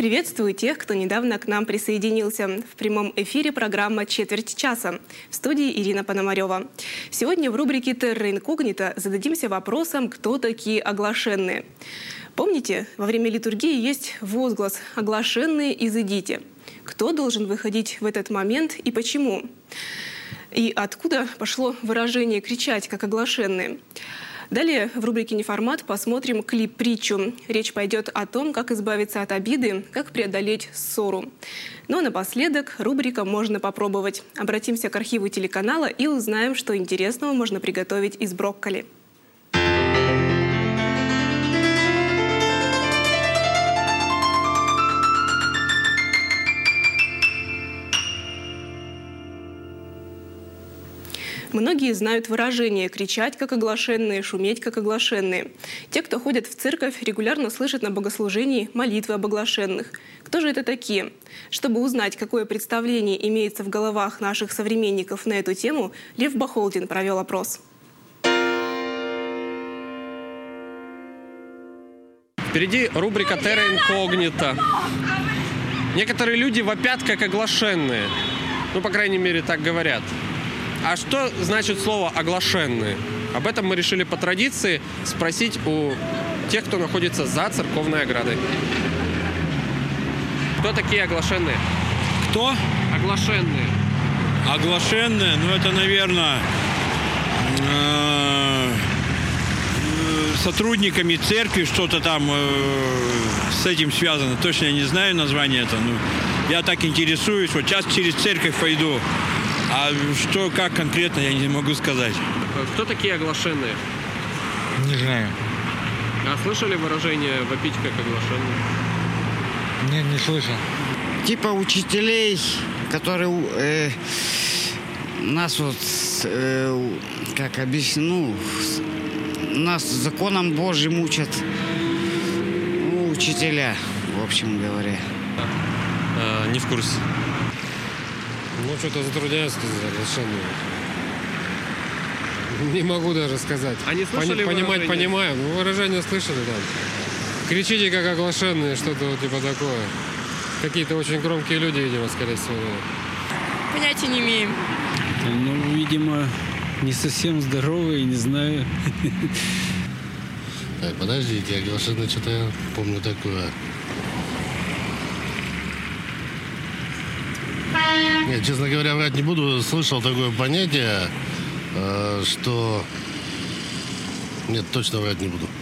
Приветствую тех, кто недавно к нам присоединился. В прямом эфире программа «Четверть часа». В студии Ирина Пономарева. Сегодня в рубрике «Терра инкогнита» зададимся вопросом, кто такие оглашенные. Помните, во время литургии есть возглас «Оглашенные, изыдите». Кто должен выходить в этот момент и почему? И откуда пошло выражение «кричать, как оглашенные»? Далее в рубрике «Неформат» посмотрим клип-притчу. Речь пойдет о том, как избавиться от обиды, как преодолеть ссору. Ну а напоследок рубрика «Можно попробовать». Обратимся к архиву телеканала и узнаем, что интересного можно приготовить из брокколи. Многие знают выражение «кричать, как оглашенные», «шуметь, как оглашенные». Те, кто ходят в церковь, регулярно слышат на богослужении молитвы об оглашенных. Кто же это такие? Чтобы узнать, какое представление имеется в головах наших современников на эту тему, Лев Бахолдин провел опрос. Впереди рубрика «Терра инкогнита». Некоторые люди вопят, как оглашенные. Ну, по крайней мере, так говорят. А что значит слово «оглашенные»? Об этом мы решили по традиции спросить у тех, кто находится за церковной оградой. Кто такие оглашенные? Кто? Оглашенные. Оглашенные? Ну, это, наверное, сотрудниками церкви что-то там с этим связано. Точно я не знаю название это. Но я так интересуюсь. Вот сейчас через церковь пойду. А что, как конкретно, я не могу сказать. Кто такие оглашенные? Не знаю. А слышали выражение «вопить, как оглашенные»? Не слышал. Типа учителей, которые нас вот, как объясню, нас законом Божьим учат. Ну, учителя, в общем говоря. Не в курсе. Ну, что-то затрудняюсь сказать, оглашенные. Не могу даже сказать. А не слышали Понимать понимаю. Ну, выражение слышали, да. Кричите, как оглашенные, что-то вот типа такое. Какие-то очень громкие люди, видимо, скорее всего. Понятия не имеем. Ну, видимо, не совсем здоровые, не знаю. Подождите, оглашенные, что-то я помню такое. Нет, честно говоря, врать не буду. Слышал такое понятие, что... Нет, точно врать не буду.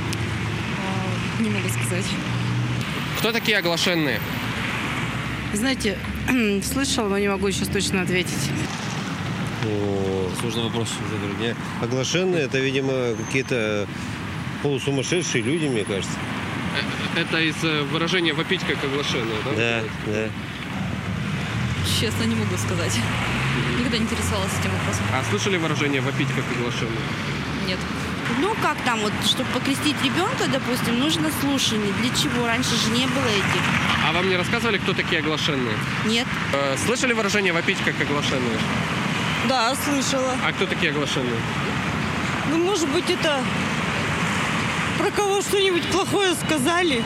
Не могу сказать. Кто такие оглашенные? Знаете, слышал, но не могу сейчас точно ответить. Сложный вопрос. Оглашенные — это, видимо, какие-то полусумасшедшие люди, мне кажется. Это из выражения «вопить, как оглашенные», да? Да. Честно, не могу сказать. Никогда не интересовалась этим вопросом. А слышали выражение «вопить, как оглашенные»? Нет. Ну, как там, вот, чтобы покрестить ребенка, допустим, нужно слушание. Для чего? Раньше же не было этих. А вам не рассказывали, кто такие оглашенные? Нет. Слышали выражение «вопить, как оглашенные»? Да, слышала. А кто такие оглашенные? Ну, может быть, это про кого что-нибудь плохое сказали.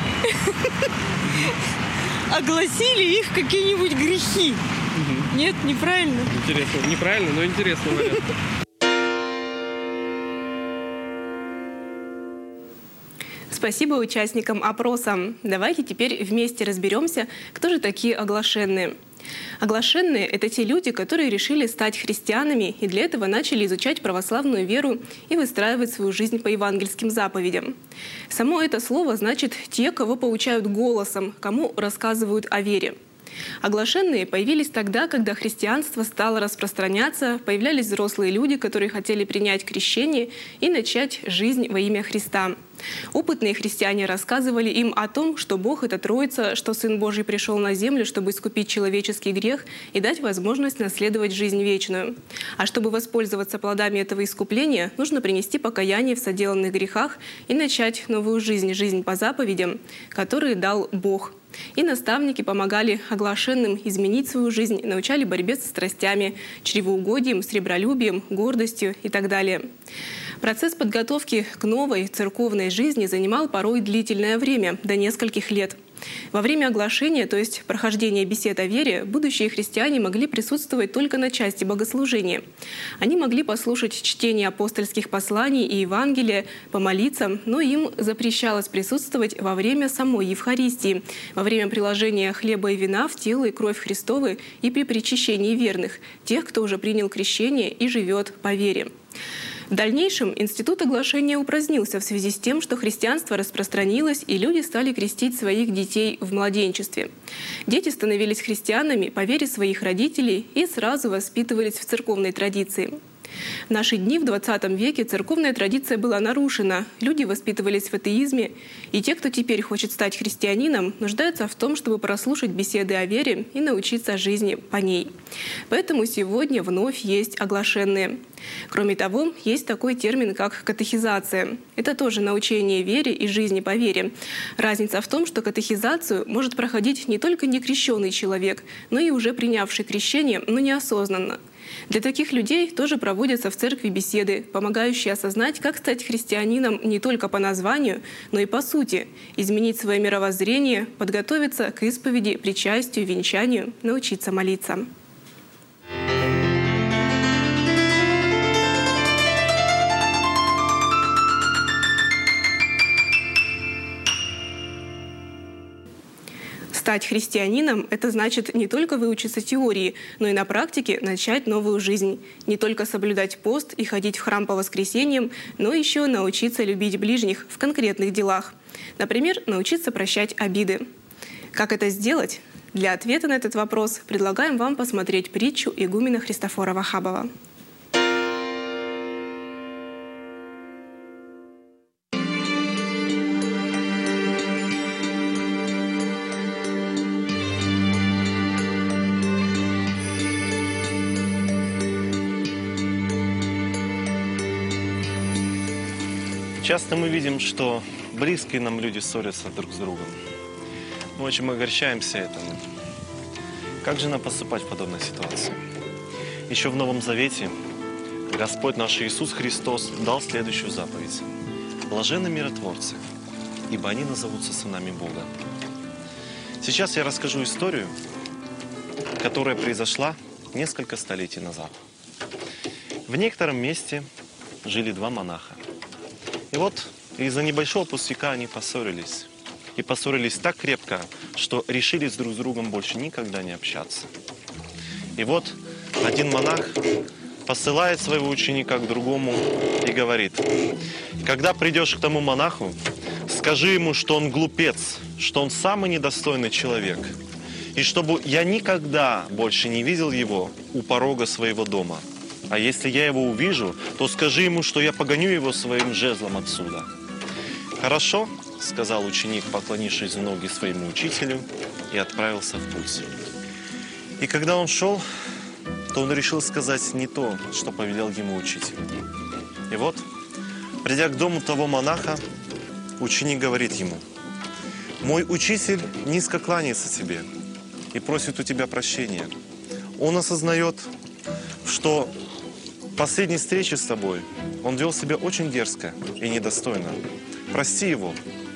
Огласили их какие-нибудь грехи. Нет, неправильно? Интересно. Неправильно, но интересный вариант. Спасибо участникам опроса. Давайте теперь вместе разберемся, кто же такие оглашенные. Оглашенные — это те люди, которые решили стать христианами и для этого начали изучать православную веру и выстраивать свою жизнь по евангельским заповедям. Само это слово значит «те, кого поучают голосом», кому рассказывают о вере. Оглашенные появились тогда, когда христианство стало распространяться, появлялись взрослые люди, которые хотели принять крещение и начать жизнь во имя Христа. Опытные христиане рассказывали им о том, что Бог — это Троица, что Сын Божий пришел на землю, чтобы искупить человеческий грех и дать возможность наследовать жизнь вечную. А чтобы воспользоваться плодами этого искупления, нужно принести покаяние в соделанных грехах и начать новую жизнь, жизнь по заповедям, которые дал Бог. И наставники помогали оглашенным изменить свою жизнь, научали борьбе со страстями, чревоугодием, сребролюбием, гордостью и так далее. Процесс подготовки к новой церковной жизни занимал порой длительное время, до нескольких лет. Во время оглашения, то есть прохождения бесед о вере, будущие христиане могли присутствовать только на части богослужения. Они могли послушать чтение апостольских посланий и Евангелия, помолиться, но им запрещалось присутствовать во время самой Евхаристии, во время приложения хлеба и вина в тело и кровь Христовы и при причащении верных, тех, кто уже принял крещение и живет по вере. В дальнейшем институт оглашения упразднился в связи с тем, что христианство распространилось, и люди стали крестить своих детей в младенчестве. Дети становились христианами по вере своих родителей и сразу воспитывались в церковной традиции. В наши дни, в 20 веке, церковная традиция была нарушена, люди воспитывались в атеизме, и те, кто теперь хочет стать христианином, нуждаются в том, чтобы прослушать беседы о вере и научиться жизни по ней. Поэтому сегодня вновь есть оглашенные. Кроме того, есть такой термин, как катехизация. Это тоже научение вере и жизни по вере. Разница в том, что катехизацию может проходить не только некрещенный человек, но и уже принявший крещение, но неосознанно. Для таких людей тоже проводятся в церкви беседы, помогающие осознать, как стать христианином не только по названию, но и по сути, изменить свое мировоззрение, подготовиться к исповеди, причастию, венчанию, научиться молиться. Стать христианином — это значит не только выучиться теории, но и на практике начать новую жизнь. Не только соблюдать пост и ходить в храм по воскресеньям, но еще научиться любить ближних в конкретных делах. Например, научиться прощать обиды. Как это сделать? Для ответа на этот вопрос предлагаем вам посмотреть притчу игумена Христофора Вахабова. Часто мы видим, что близкие нам люди ссорятся друг с другом. Мы очень огорчаемся этому. Как же нам поступать в подобной ситуации? Еще в Новом Завете Господь наш Иисус Христос дал следующую заповедь. «Блаженны миротворцы, ибо они назовутся сынами Бога». Сейчас я расскажу историю, которая произошла несколько столетий назад. В некотором месте жили два монаха. И вот из-за небольшого пустяка они поссорились. И поссорились так крепко, что решились друг с другом больше никогда не общаться. И вот один монах посылает своего ученика к другому и говорит: когда придешь к тому монаху, скажи ему, что он глупец, что он самый недостойный человек, и чтобы я никогда больше не видел его у порога своего дома. А если я его увижу, то скажи ему, что я погоню его своим жезлом отсюда. «Хорошо», — сказал ученик, поклонившись в ноги своему учителю, и отправился в путь. И когда он шел, то он решил сказать не то, что повелел ему учитель. И вот, придя к дому того монаха, ученик говорит ему: «Мой учитель низко кланяется тебе и просит у тебя прощения. Он осознает, что в последней встрече с тобой он вел себя очень дерзко и недостойно. Прости его».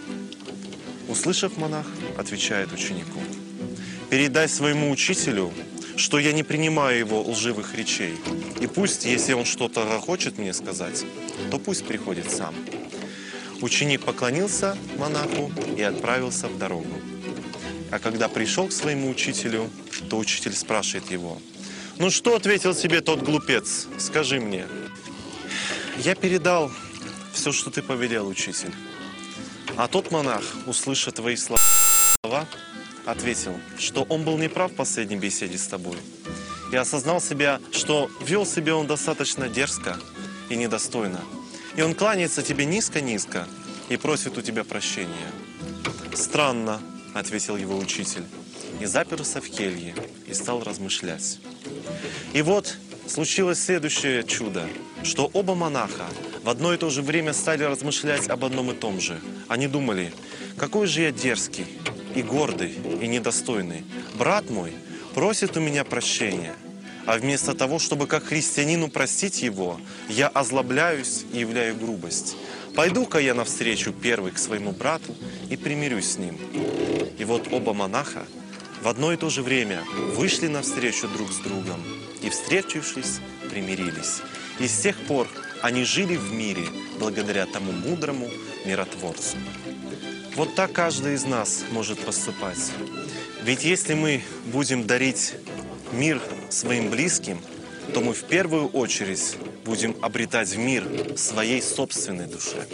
Услышав, монах отвечает ученику: «Передай своему учителю, что я не принимаю его лживых речей. И пусть, если он что-то хочет мне сказать, то пусть приходит сам». Ученик поклонился монаху и отправился в дорогу. А когда пришел к своему учителю, то учитель спрашивает его: «Ну что ответил тебе тот глупец? Скажи мне». «Я передал все, что ты повелел, учитель». А тот монах, услышав твои слова, ответил, что он был неправ в последней беседе с тобой. И осознал себя, что вел себя он достаточно дерзко и недостойно. И он кланяется тебе низко-низко и просит у тебя прощения. «Странно», — ответил его учитель, и заперся в келье и стал размышлять. И вот случилось следующее чудо, что оба монаха в одно и то же время стали размышлять об одном и том же. Они думали: какой же я дерзкий и гордый и недостойный. Брат мой просит у меня прощения, А вместо того, чтобы как христианину простить его, я озлобляюсь и являю грубость. Пойду-ка я навстречу первый к своему брату и примирюсь с ним. И вот оба монаха в одно и то же время вышли навстречу друг с другом и, встретившись, примирились. И с тех пор они жили в мире благодаря тому мудрому миротворцу. Вот так каждый из нас может поступать. Ведь если мы будем дарить мир своим близким, то мы в первую очередь будем обретать мир в своей собственной душе.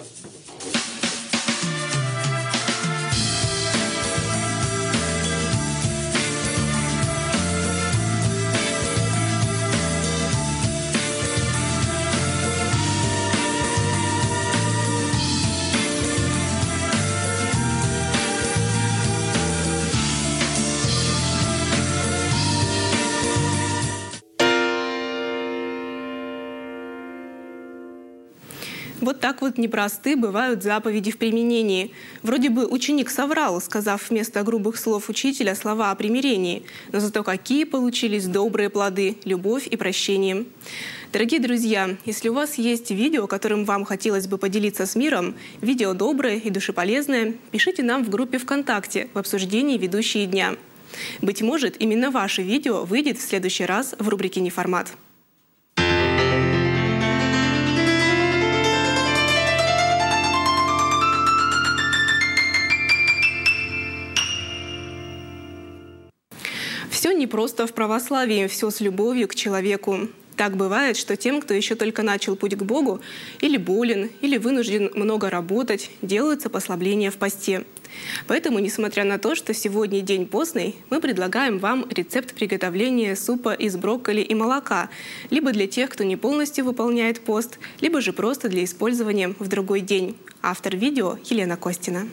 Вот так вот непросты бывают заповеди в применении. Вроде бы ученик соврал, сказав вместо грубых слов учителя слова о примирении. Но зато какие получились добрые плоды, любовь и прощение. Дорогие друзья, если у вас есть видео, которым вам хотелось бы поделиться с миром, видео доброе и душеполезное, пишите нам в группе ВКонтакте в обсуждении «Ведущие дня». Быть может, именно ваше видео выйдет в следующий раз в рубрике «Неформат». Все не просто в православии, все с любовью к человеку. Так бывает, что тем, кто еще только начал путь к Богу, или болен, или вынужден много работать, делаются послабления в посте. Поэтому, несмотря на то, что сегодня день постный, мы предлагаем вам рецепт приготовления супа из брокколи и молока, либо для тех, кто не полностью выполняет пост, либо же просто для использования в другой день. Автор видео — Елена Костина.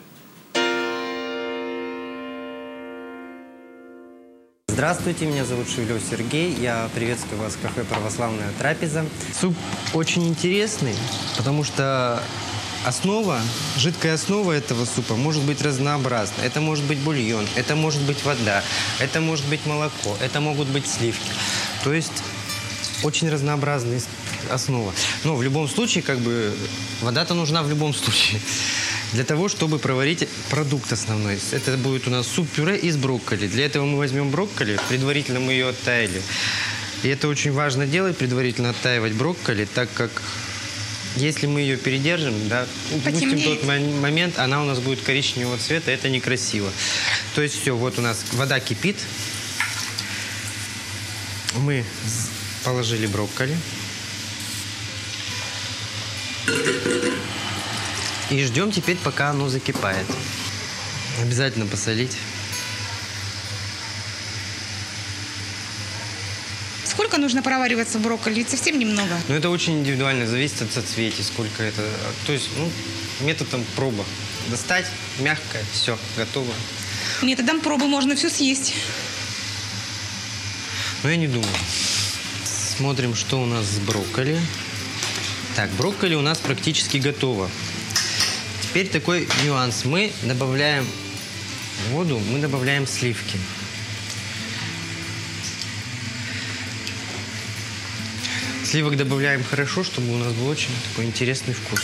Здравствуйте, меня зовут Шевелев Сергей, я приветствую вас в кафе «Православная трапеза». Суп очень интересный, потому что жидкая основа этого супа может быть разнообразна. Это может быть бульон, это может быть вода, это может быть молоко, это могут быть сливки. То есть очень разнообразная основа. Но в любом случае, вода-то нужна в любом случае. Для того, чтобы проварить продукт основной. Это будет у нас суп-пюре из брокколи. Для этого мы возьмем брокколи, предварительно мы ее оттаяли. И это очень важно делать, предварительно оттаивать брокколи, так как если мы ее передержим, допустим, в тот момент она у нас будет коричневого цвета, это некрасиво. То есть все, вот у нас вода кипит. Мы положили брокколи. И ждем теперь, пока оно закипает. Обязательно посолить. Сколько нужно провариваться брокколи? Ведь совсем немного. Ну, это очень индивидуально, зависит от соцветий, сколько это. То есть, методом проба. Достать, мягкое, все, готово. Методом пробы можно все съесть. Но я не думаю. Смотрим, что у нас с брокколи. Так, брокколи у нас практически готово. Теперь такой нюанс. Мы добавляем воду, мы добавляем сливки. Сливок добавляем хорошо, чтобы у нас был очень такой интересный вкус.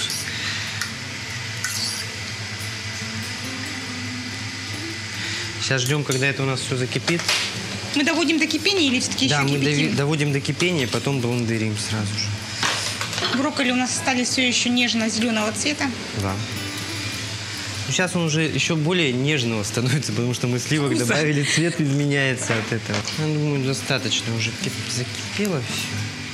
Сейчас ждем, когда это у нас все закипит. Мы доводим до кипения или все-таки еще кипятим? Да, мы доводим до кипения, потом блендерим сразу же. Брокколи у нас стали все еще нежно-зеленого цвета. Да. Сейчас он уже еще более нежного становится, потому что мы сливок добавили, цвет изменяется от этого. Я думаю, достаточно уже закипело все.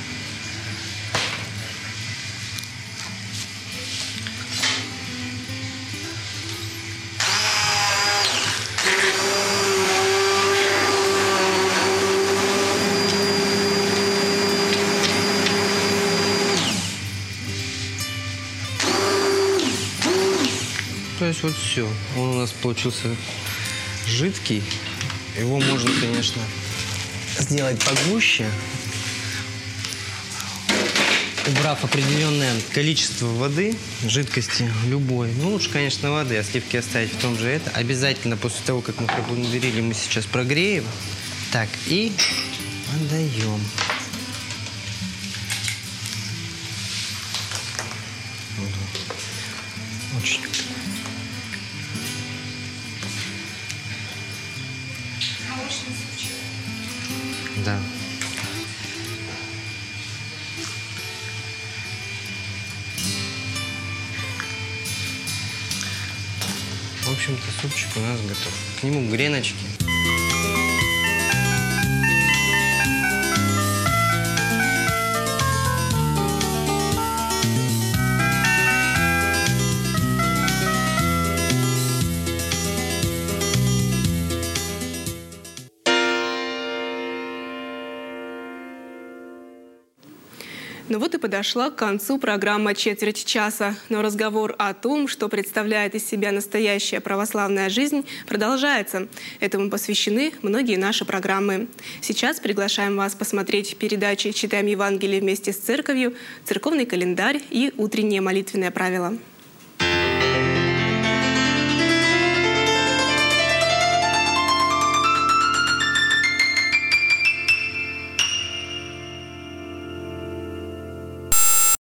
То есть вот все. Он у нас получился жидкий. Его можно, конечно, сделать погуще, убрав определенное количество воды, жидкости любой. Ну, лучше, конечно, воды, а сливки оставить в том же это. Обязательно после того, как мы проблендерили, мы сейчас прогреем. Так, и отдаем. Очень. Молочный супчик. Да. В общем-то, супчик у нас готов. К нему греночки. Ну вот и подошла к концу программа «Четверть часа». Но разговор о том, что представляет из себя настоящая православная жизнь, продолжается. Этому посвящены многие наши программы. Сейчас приглашаем вас посмотреть передачи «Читаем Евангелие вместе с церковью», «Церковный календарь» и «Утреннее молитвенное правило».